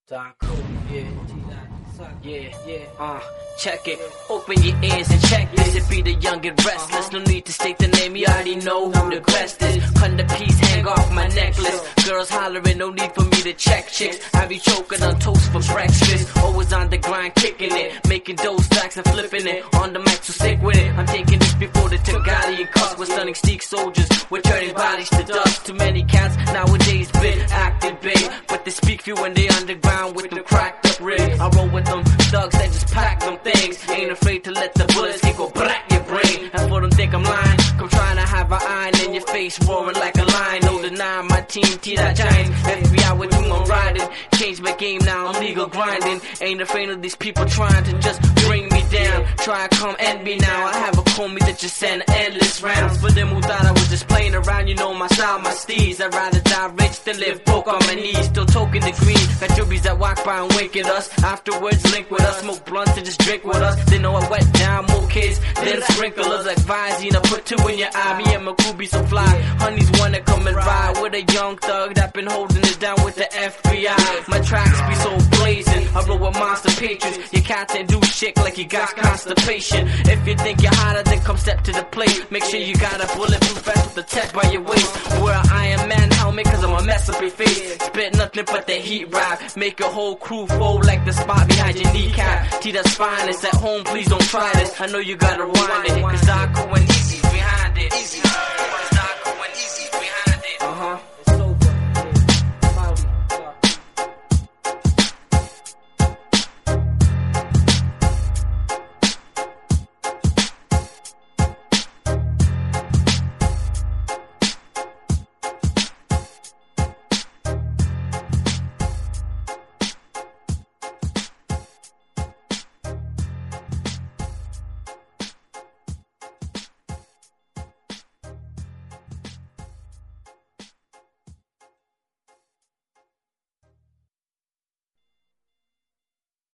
Taco, check it. Open your ears and check this. It be the young and restless. No need to state the name, you already know who the best is. Cut the piece, hang off my necklace. Girls hollering, no need for me to check chicks. I be choking on toast for breakfast. Always on the grind, kicking it. Making those stacks and flipping it. On the mic, so stick with it. I'm taking this before the Tagali and cuss. We're stunning steak soldiers. We're turning bodies to dust. Too many cats nowadays been acting big, but they speak few when they underground with them cracked up rigs. I roll with them thugs that just pack them things. Ain't afraid to let the bullets hit go black your brain. And for them think I'm lying, come trying to have an iron in your face, roaring like a lion. No denying my team, T-Dot Giants. FBI with whom I'm riding. Change my game now, I'm legal grinding. Ain't afraid of these people trying to just bring me down. Try and come end me now. I have a homie that just send endless rounds. For them who thought I was just playing around, you know my style, my steez. I'd rather die rich than live broke on my knees. Still toking the green. Got jubbies that walk by and wink at us. Afterwards link with us, smoke blunts and just drink with us. They know I wet down more kids than sprinklers like Visine. I put two in your eye, me and Makubi so fly. Honeys wanna come and ride with a young thug that been holding it down with the FBI. My tracks be so blazing, I roll with monster patrons. Your cat ain't do shit like you got constipation. If you think you're hotter, then come step to the plate. Make sure you got a bulletproof vest with the tech by your waist. Wear an Iron Man helmet cause I'ma mess up your face. Spit nothing but the heat rap. Make a whole crew fold like the spot behind your kneecap. T-Dot's finest at home, please don't try this. I know you gotta rewind it, cause I go and easy behind it.